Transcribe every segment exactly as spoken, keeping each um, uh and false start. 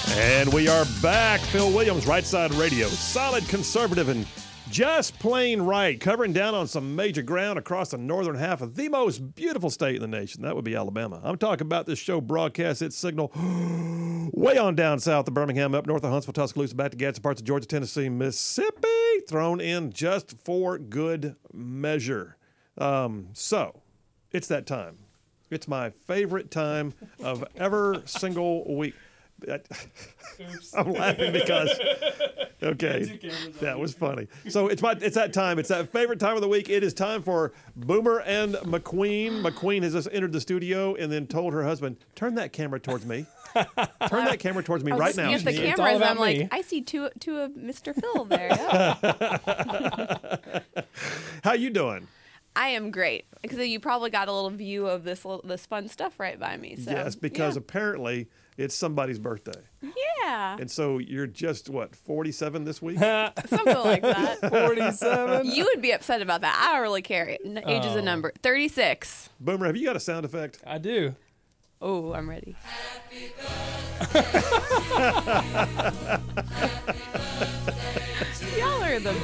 And we are back. Phil Williams, Right Side Radio. Solid conservative and just plain right. Covering down on some major ground across the northern half of the most beautiful state in the nation. That would be Alabama. I'm talking about this show broadcast its signal way on down south of Birmingham, up north of Huntsville, Tuscaloosa, back to Gadsden, parts of Georgia, Tennessee, Mississippi. Thrown in just for good measure. Um, so, it's that time. It's my favorite time of every single week. I'm laughing because, okay, that was funny. So it's my it's that time. It's that favorite time of the week. It is time for Boomer and McQueen. McQueen has just entered the studio and then told her husband, "Turn that camera towards me. Turn that camera towards me right now." If the cameras, I'm me. like, I see two two of Mister Phil there. Yeah. How you doing? I am great because you probably got a little view of this little, this fun stuff right by me. So, yes, because yeah. apparently it's somebody's birthday. Yeah. And so you're just, what, forty-seven this week? Something like that. forty-seven? You would be upset about that. I don't really care. Age is Oh. a number. thirty-six. Boomer, have you got a sound effect? I do. Oh, I'm ready. Y'all are the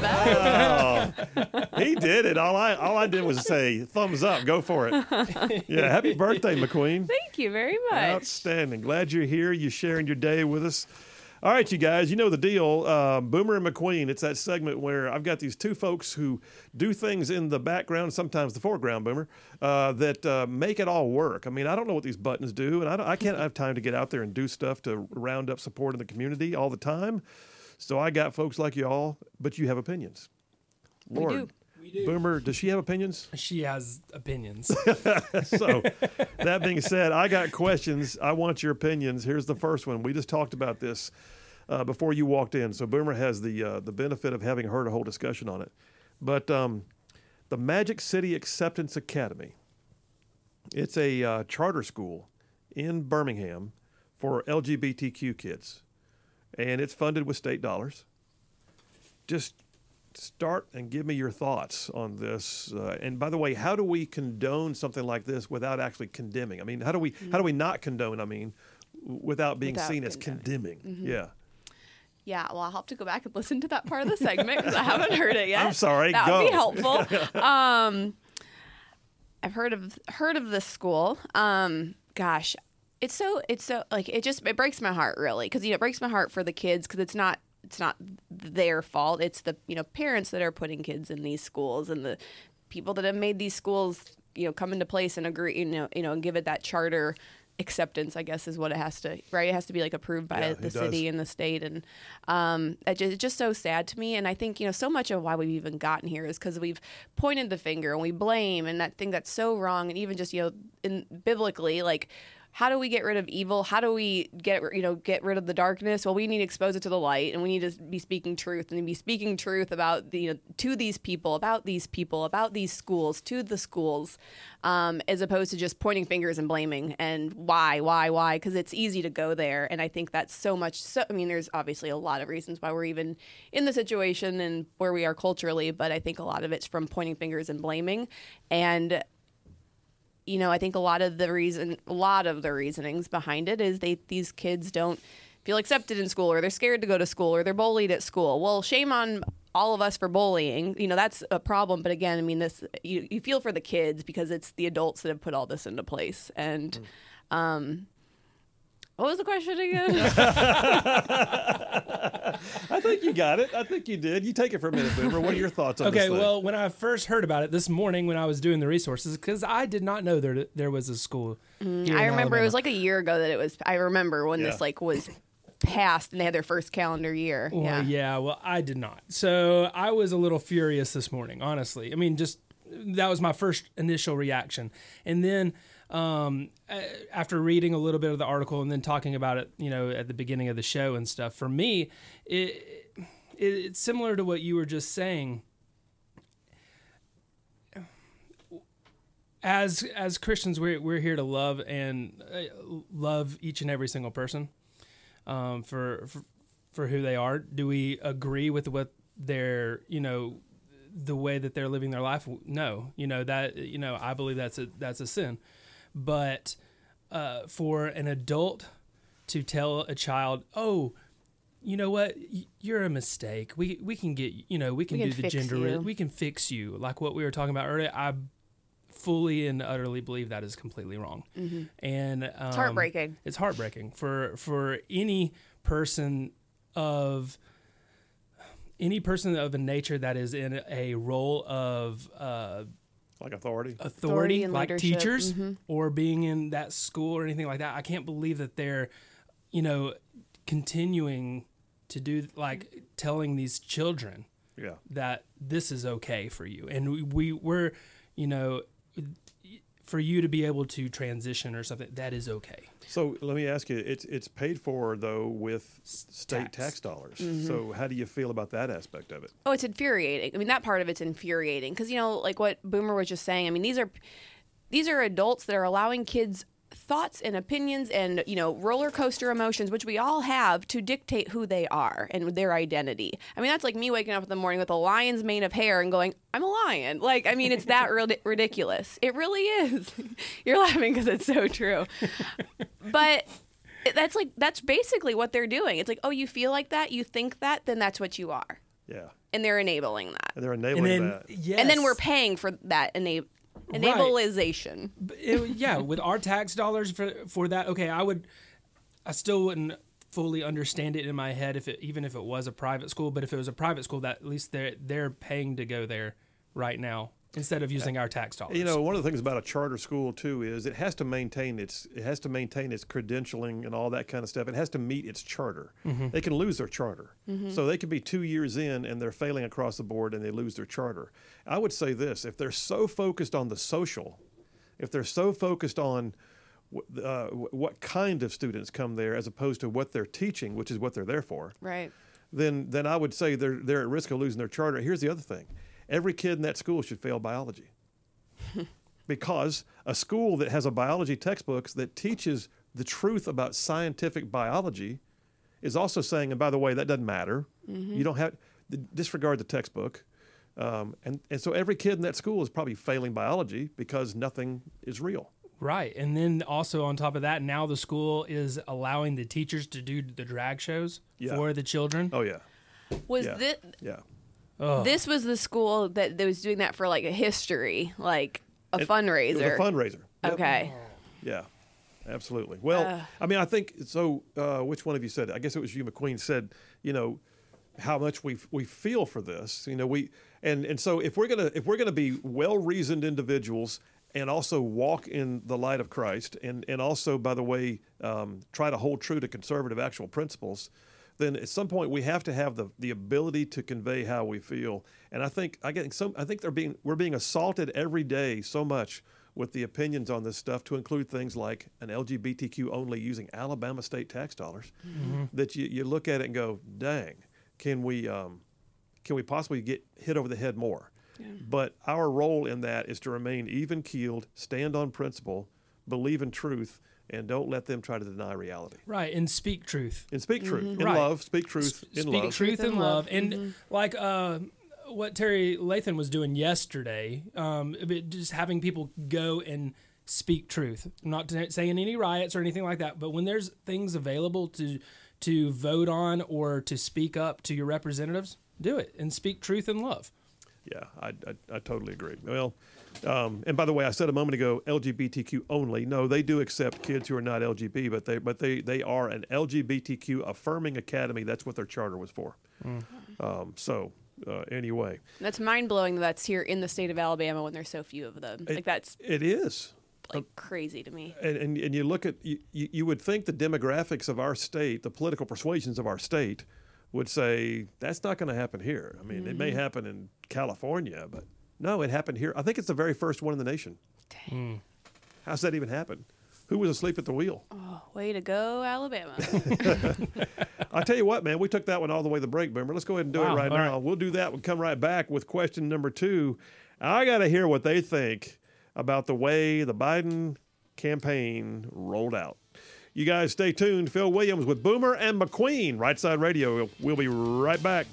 best. Oh, he did it. All I all I did was say, thumbs up, go for it. Yeah, happy birthday, McQueen. Thank you very much. Outstanding. Glad you're here. You're sharing your day with us. All right, you guys, you know the deal. Uh, Boomer and McQueen, it's that segment where I've got these two folks who do things in the background, sometimes the foreground, Boomer, uh, that uh, make it all work. I mean, I don't know what these buttons do, and I, don't, I can't have time to get out there and do stuff to round up support in the community all the time. So I got folks like y'all, but you have opinions. Lord. We do. We do. Boomer, does she have opinions? She has opinions. So, that being said, I got questions. I want your opinions. Here's the first one. We just talked about this uh, before you walked in. So, Boomer has the uh, the benefit of having heard a whole discussion on it. But um, the Magic City Acceptance Academy, it's a uh, charter school in Birmingham for L G B T Q kids, and it's funded with state dollars. Just start and give me your thoughts on this. Uh, and by the way, how do we condone something like this without actually condemning? I mean, how do we mm-hmm. how do we not condone? I mean, w- without being without seen condemning. as condemning. Mm-hmm. Yeah. Yeah. Well, I'll have to go back and listen to that part of the segment because I haven't heard it yet. I'm sorry. That go. would be helpful. um, I've heard of heard of this school. Um, gosh, it's so it's so like it just it breaks my heart really because you know it breaks my heart for the kids because it's not. It's not their fault. It's the you know parents that are putting kids in these schools and the people that have made these schools you know come into place and agree you know you know and give it that charter acceptance. I guess is what it has to right. It has to be like approved by yeah, the city and the state and um, it just, it's just so sad to me. And I think you know so much of why we've even gotten here is because we've pointed the finger and we blame and that thing that's so wrong. And even just you know in biblically like. How do we get rid of evil? How do we get you know get rid of the darkness? Well, we need to expose it to the light, and we need to be speaking truth and be speaking truth about the, you know to these people, about these people, about these schools, to the schools, um, as opposed to just pointing fingers and blaming and why, why, why? Because it's easy to go there, and I think that's so much. So I mean, there's obviously a lot of reasons why we're even in the situation and where we are culturally, but I think a lot of it's from pointing fingers and blaming, and. You know, I think a lot of the reason, a lot of the reasonings behind it is they these kids don't feel accepted in school, or they're scared to go to school, or they're bullied at school. Well, shame on all of us for bullying. You know, that's a problem. But again, I mean, this you, you feel for the kids because it's the adults that have put all this into place. And um, what was the question again? I think you got it. I think you did. You take it for a minute, Boomer. What are your thoughts on okay, this? Okay, well, when I first heard about it this morning when I was doing the resources, because I did not know there there was a school. Mm, I remember Alabama. It was like a year ago that it was. I remember when yeah. this like was passed and they had their first calendar year. Well, yeah. yeah. Well, I did not. So I was a little furious this morning. Honestly, I mean, just that was my first initial reaction, and then. Um, after reading a little bit of the article and then talking about it, you know, at the beginning of the show and stuff, for me, it, it it's similar to what you were just saying. As as Christians, we're we're here to love and uh, love each and every single person, um, for, for for who they are. Do we agree with what they're, you know, the way that they're living their life? No, you know that you know I believe that's a that's a sin. But uh, for an adult to tell a child, oh, you know what, you're a mistake. We we can get, you know, we can, We can do the fix gender, you. we can fix you. Like what we were talking about earlier, I fully and utterly believe that is completely wrong. Mm-hmm. And um, It's heartbreaking. It's heartbreaking for for any person of any person of a nature that is in a role of uh, Like authority. authority, Authority and like leadership. teachers, Mhm. or being in that school or anything like that. I can't believe that they're, you know, continuing to do, like, telling these children Yeah. that this is okay for you, and we, we we're, you know, for you to be able to transition or something, that is okay. So let me ask you, it's it's paid for though with state Tax. tax, dollars. Mm-hmm. So how do you feel about that aspect of it? Oh, it's infuriating. I mean, that part of it's infuriating because, you know, like what Boomer was just saying. I mean, these are these are adults that are allowing kids thoughts and opinions and, you know, roller coaster emotions, which we all have, to dictate who they are and their identity. I mean, that's like me waking up in the morning with a lion's mane of hair and going, I'm a lion. Like, I mean, it's that rid- ridiculous. It really is. You're laughing because it's so true. But that's like, that's basically what they're doing. It's like, oh, you feel like that? You think that? Then that's what you are. Yeah. And they're enabling that. And they're And enabling then that. yes, And then we're paying for that enab- enableization. It- yeah, with our tax dollars for for that, okay, I would, I still wouldn't fully understand it in my head if it, even if it was a private school, but if it was a private school, that at least they're they're paying to go there right now instead of using our tax dollars. You know, one of the things about a charter school too is it has to maintain its it has to maintain its credentialing and all that kind of stuff. It has to meet its charter. Mm-hmm. They can lose their charter, so they could be two years in and they're failing across the board and they lose their charter. I would say this: if they're so focused on the social, if they're so focused on wh- uh, wh- what kind of students come there as opposed to what they're teaching, which is what they're there for, Right. then then I would say they're they're at risk of losing their charter. Here's the other thing: every kid in that school should fail biology, because a school that has a biology textbook that teaches the truth about scientific biology is also saying, and by the way, that doesn't matter. You don't have disregard the textbook, um, and and so every kid in that school is probably failing biology because nothing is real. Right. And then also on top of that, now the school is allowing the teachers to do the drag shows Yeah. for the children. Oh yeah, Was yeah, this yeah. Oh. this was the school that, that was doing that for like a history, like a It- fundraiser? It was a fundraiser. Yep. Okay. Yeah, absolutely. Well, Ugh. I mean, I think so. Uh, which one of you said it? I guess it was you, McQueen, said, you know, how much we we feel for this. You know, we and and so if we're gonna if we're gonna be well reasoned individuals and also walk in the light of Christ, and and also, by the way, um, try to hold true to conservative actual principles, then at some point we have to have the the ability to convey how we feel. And I think I get some. I think they're being we're being assaulted every day so much with the opinions on this stuff, to include things like an L G B T Q only using Alabama state tax dollars, Mm-hmm. that you, you look at it and go, dang, can we um, can we possibly get hit over the head more? But our role in that is to remain even-keeled, stand on principle, believe in truth, and don't let them try to deny reality. Right. And speak truth. And speak truth in Right. love, speak truth in Speak love. truth and love. And Mm-hmm. like uh, what Terry Lathan was doing yesterday, um, but just having people go and speak truth. I'm not t- saying any riots or anything like that, but when there's things available to to vote on or to speak up to your representatives, do it and speak truth and love. Yeah, I, I, I totally agree. Well, um, and by the way, I said a moment ago, L G B T Q only. No, they do accept kids who are not L G B T, but they but they, they are an L G B T Q affirming academy. That's what their charter was for. Um, so uh, anyway, That's mind blowing that that's here in the state of Alabama when there's so few of them. It- like that's it is. like crazy to me. And, and, and you look at, you, you you would think the demographics of our state, the political persuasions of our state, would say that's not going to happen here. I mean, it may happen in California, but no, it happened here. I think it's the very first one in the nation. Dang. How's that even happen? Who was asleep at the wheel? Oh, way to go, Alabama. I tell you what, man, we took that one all the way to the break, Boomer. Let's go ahead and do Wow, it right all now. right. We'll do that. We'll come right back with question number two. I got to hear what they think about the way the Biden campaign rolled out. You guys stay tuned. Phil Williams with Boomer and McQueen, Right Side Radio. We'll, we'll be right back.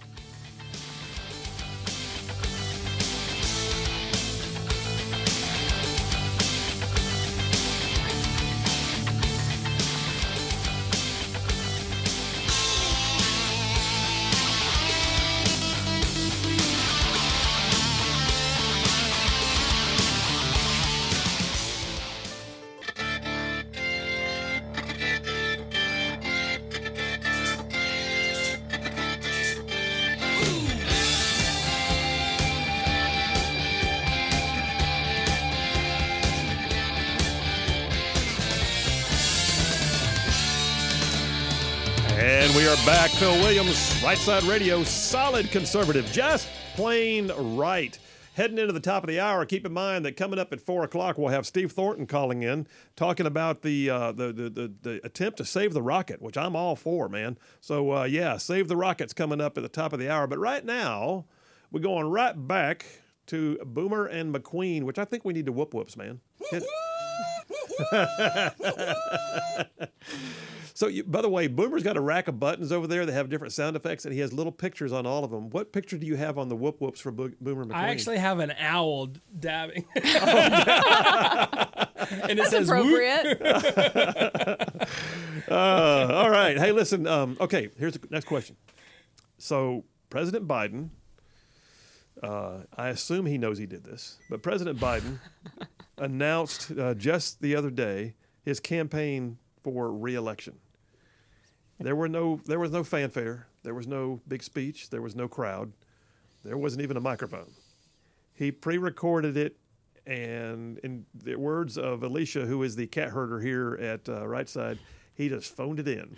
And we are back. Phil Williams, Right Side Radio, solid conservative, just plain right. Heading into the top of the hour, keep in mind that coming up at four o'clock, we'll have Steve Thornton calling in, talking about the, uh, the, the, the, the attempt to save the rocket, which I'm all for, man. So, uh, yeah, save the rocket's coming up at the top of the hour. But right now, we're going right back to Boomer and McQueen, which I think we need to whoop whoops, man. Hit- So, you, by the way, Boomer's got a rack of buttons over there that have different sound effects, and he has little pictures on all of them. What picture do you have on the whoop whoops for Bo- Boomer McQueen? I actually have an owl dabbing. and it That's says appropriate. uh, all right. Hey, listen. Um, okay, here's the next question. So, President Biden, uh, I assume he knows he did this, but President Biden announced uh, just the other day his campaign for re-election. There were no, there was no fanfare. There was no big speech. There was no crowd. There wasn't even a microphone. He pre-recorded it, and in the words of Alicia, who is the cat herder here at uh, Right Side, he just phoned it in.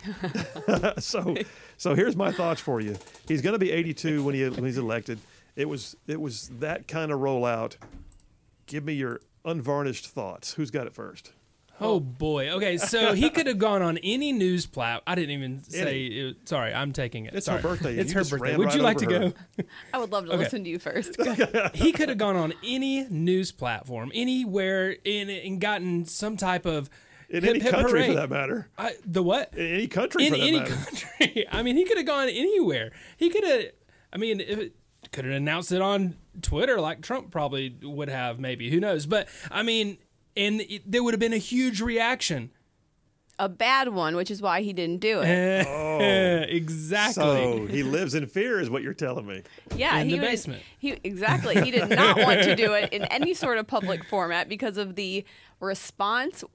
so, so here's my thoughts for you. He's going to be eighty-two when he when he's elected. It was it was that kind of rollout. Give me your unvarnished thoughts. Who's got it first? Oh boy. Okay, so he could have gone on any news plat. I didn't even say. It, sorry, I'm taking it. It's sorry. her birthday. It's You her just birthday. ran Would right you like to over go? her. I would love to Okay. listen to you first. He could have gone on any news platform, anywhere, in, and gotten some type of In hip, any hip country, hooray. for that matter. I, the what? In any country, In for that any matter. country. I mean, he could have gone anywhere. He could have. I mean, if it, could have announced it on Twitter like Trump probably would have. Maybe, who knows? But I mean, and it, there would have been a huge reaction. A bad one, which is why he didn't do it. Oh. exactly. So he lives in fear, is what you're telling me. Yeah, In he the would- basement. He exactly. He did not want to do it in any sort of public format because of the response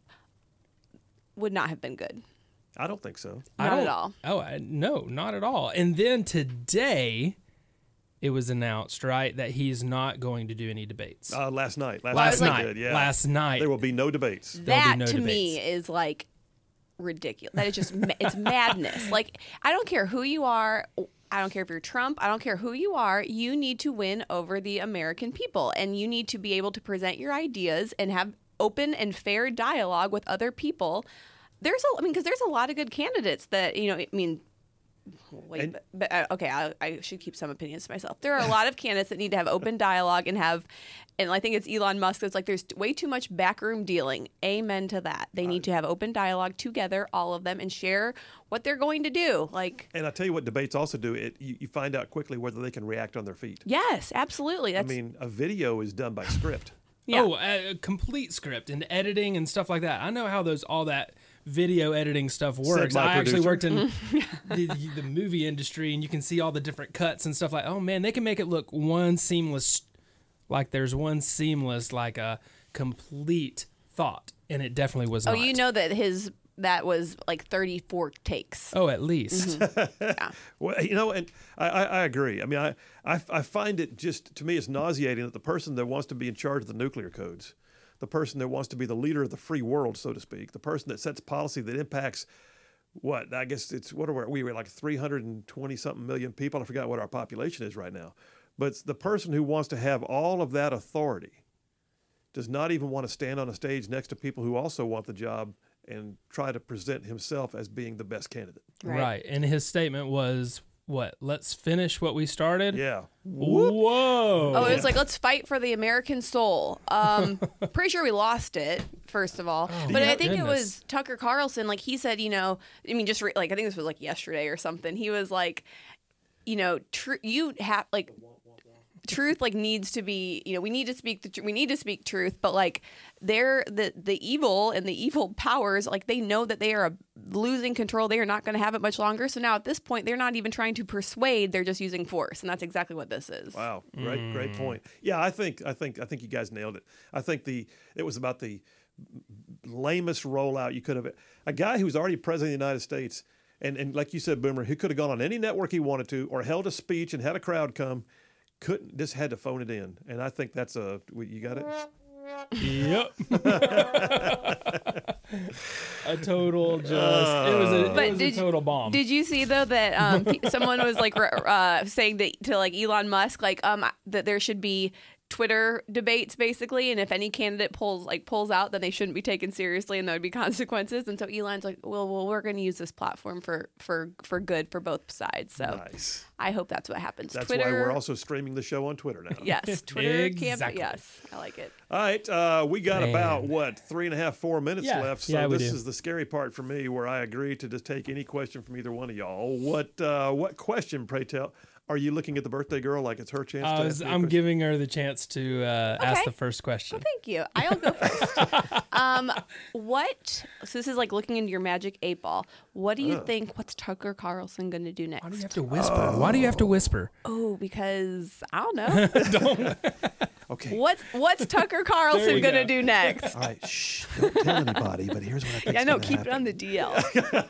would not have been good. I don't think so. I Not at don't- all. Oh, I, no, not at all. And then today, it was announced, right, that he's not going to do any debates. Uh, last night. Last, last night. night. he did, yeah. Last night. There will be no debates. There'll be That no to me debates. is like ridiculous. That is just ma- it's madness. Like I don't care who you are. I don't care if you're Trump. I don't care who you are. You need to win over the American people, and you need to be able to present your ideas and have open and fair dialogue with other people. There's a, I mean, because there's a lot of good candidates that you know. I mean, wait, And- but, but uh, okay, I, I should keep some opinions to myself. There are a lot of candidates that need to have open dialogue and have, and I think it's Elon Musk that's like, there's way too much backroom dealing. Amen to that. They need to have open dialogue together, all of them, and share what they're going to do. Like, And I tell you what debates also do. It you, you find out quickly whether they can react on their feet. yes, absolutely. I That's mean, a video is done by script. yeah. Oh, a, a complete script and editing and stuff like that. I know how those all that video editing stuff works. my I actually producer. worked in the, the movie industry, and you can see all the different cuts and stuff like. Oh man, they can make it look one seamless, like there's one seamless, like a complete thought, and it definitely was Oh, not. you know that his that was like thirty-four takes. Oh, at least. Yeah. Well, you know, and I, I, I agree. I mean, I, I, I find it just, to me, it's nauseating that the person that wants to be in charge of the nuclear codes, the person that wants to be the leader of the free world, so to speak, the person that sets policy that impacts what, I guess it's, what are we, we were like three hundred twenty something million people. I forgot what our population is right now. But it's the person who wants to have all of that authority does not even want to stand on a stage next to people who also want the job and try to present himself as being the best candidate. Right. Right. And his statement was, what? Let's finish what we started? Yeah. Whoa. Oh, it was like, let's fight for the American soul. Um, pretty sure we lost it, first of all. but I think it goodness. was Tucker Carlson. Like he said, you know, I mean, just re- like I think this was like yesterday or something. He was like, you know, tr- you have like truth like needs to be, you know, we need to speak the tr- we need to speak truth, but like they're the the evil and the evil powers, like they know that they are a, losing control. They are not going to have it much longer. So now at this point, they're not even trying to persuade; they're just using force, and that's exactly what this is. Wow, great, great point. Yeah, I think, I think, I think you guys nailed it. I think the it was about the lamest rollout you could have. A guy who's already president of the United States, and and like you said, Boomer, he could have gone on any network he wanted to, or held a speech and had a crowd come. Couldn't, just had to phone it in, and I think that's a. You got it. Yep. A total just it was a, But it was a did you- total bomb. Did you see though that um, pe- someone was like r- uh, saying that to like Elon Musk, like um, that there should be Twitter debates basically, and if any candidate pulls like pulls out, then they shouldn't be taken seriously, and there would be consequences. And so Elon's like, well, well, we're going to use this platform for for for good for both sides. So Nice. I hope that's what happens. That's Twitter, why we're also streaming the show on Twitter now. yes, Twitter campaign. Exactly. Yes, I like it. All right, uh, we got Man. about what three and a half, four minutes Yeah, left. So yeah, we this do. is the scary part for me, where I agree to just take any question from either one of y'all. What uh, what question, pray tell, are you looking at the birthday girl like it's her chance? I to was, ask me a I'm question? giving her the chance to uh, ask Okay. the first question. Thank you. I'll go first. um, what? So this is like looking into your magic eight ball. What do you think? What's Tucker Carlson going to do next? Why do you have to whisper? Why do you have to whisper? Oh, because I don't know. Okay. What's What's Tucker Carlson you going to go. do next? All right. Shh. Don't tell anybody. But here's what I think. I know. Keep it on the D L.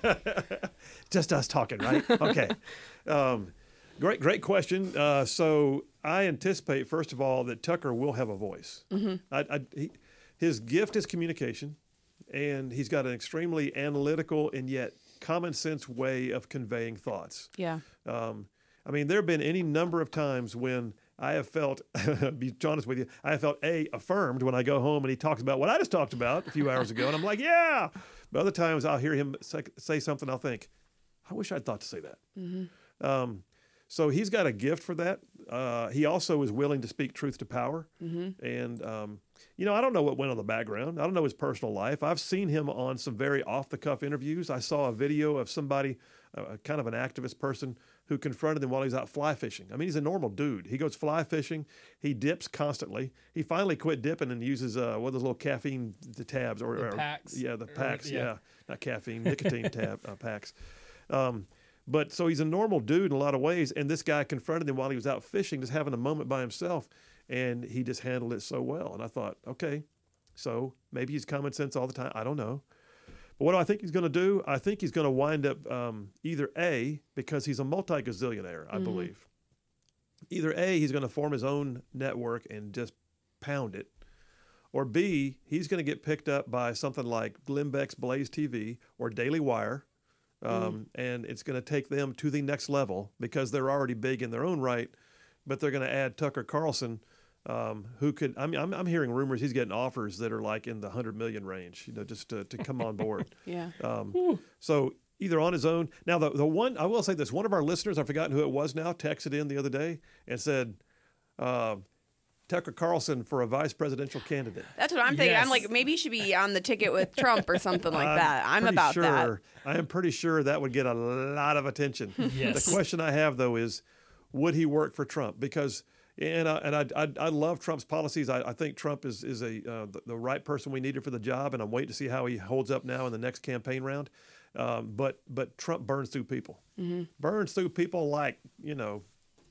Just us talking, right? Okay. um, great, great question. Uh, so I anticipate, first of all, that Tucker will have a voice. Mm-hmm. I, I, he, his gift is communication, and he's got an extremely analytical and yet common sense way of conveying thoughts. Yeah. Um, I mean, there have been any number of times when I have felt, be honest with you, I have felt A, affirmed when I go home and he talks about what I just talked about a few hours ago, and I'm like, yeah. But other times I'll hear him say, say something, I'll think, I wish I'd thought to say that. Mm-hmm. Um, so he's got a gift for that. Uh, he also is willing to speak truth to power. Mm-hmm. And, um, you know, I don't know what went on the background. I don't know his personal life. I've seen him on some very off-the-cuff interviews. I saw a video of somebody, uh, kind of an activist person, who confronted him while he's out fly fishing. I mean, he's a normal dude. He goes fly fishing. He dips constantly. He finally quit dipping and uses uh, what are those little caffeine the tabs or, The or packs? Yeah, the Or- packs. yeah. yeah. not caffeine, nicotine tab uh, packs. Um, but so he's a normal dude in a lot of ways. And this guy confronted him while he was out fishing, just having a moment by himself, and he just handled it so well. And I thought, okay, so maybe he's common sense all the time. I don't know. But what do I think he's going to do? I think he's going to wind up um, either A, because he's a multi-gazillionaire, I Mhm. believe. Either A, he's going to form his own network and just pound it. Or B, he's going to get picked up by something like Glenn Beck's Blaze T V or Daily Wire. Um, And it's going to take them to the next level because they're already big in their own right. But they're going to add Tucker Carlson, um, who could, I mean, I'm, I'm hearing rumors he's getting offers that are like in the one hundred million range, you know, just to, to come on board. Yeah. Um, so either on his own. Now, the, the one, I will say this, one of our listeners, I've forgotten who it was now, texted in the other day and said, uh, Tucker Carlson for a vice presidential candidate. That's what I'm thinking. I'm Yes. like, maybe he should be on the ticket with Trump or something like that. I'm pretty about sure, that. I am pretty sure that would get a lot of attention. Yes. The question I have, though, is would he work for Trump? Because, and I, and I, I, I love Trump's policies. I, I think Trump is, is a uh, the, the right person we needed for the job, and I'm waiting to see how he holds up now in the next campaign round. Um, but but Trump burns through people. Mm-hmm. Burns through people like, you know,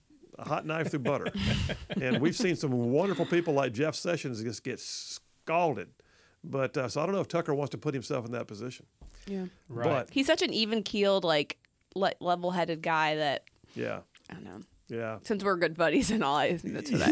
a hot knife through butter. And we've seen some wonderful people like Jeff Sessions just get scalded. But uh, so I don't know if Tucker wants to put himself in that position. Yeah. Right. But He's such an even keeled, like le- level headed guy that yeah, I don't know. yeah. Since we're good buddies and all, I that's what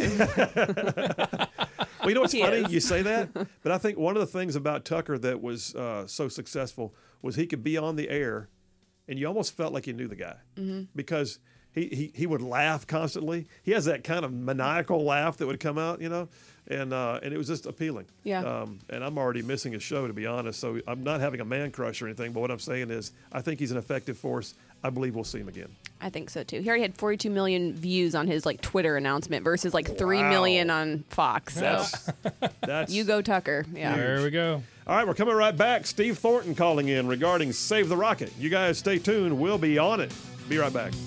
I. Well, you know what's He funny? is. You say that, but I think one of the things about Tucker that was uh, so successful was he could be on the air, and you almost felt like you knew the guy Mm-hmm. because he, he he would laugh constantly. He has that kind of maniacal laugh that would come out, you know, and uh, and it was just appealing. Yeah. Um, and I'm already missing his show, to be honest. So I'm not having a man crush or anything, but what I'm saying is I think he's an effective force. I believe we'll see him again. I think so too. He already had forty-two million views on his like Twitter announcement versus like three Wow. million on Fox. So That's, that's you go Tucker. Yeah. There we go. All right, we're coming right back. Steve Thornton calling in regarding Save the Rocket. You guys stay tuned. We'll be on it. Be right back.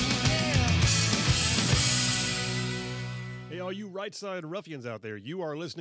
Hey, all you right side ruffians out there, you are listening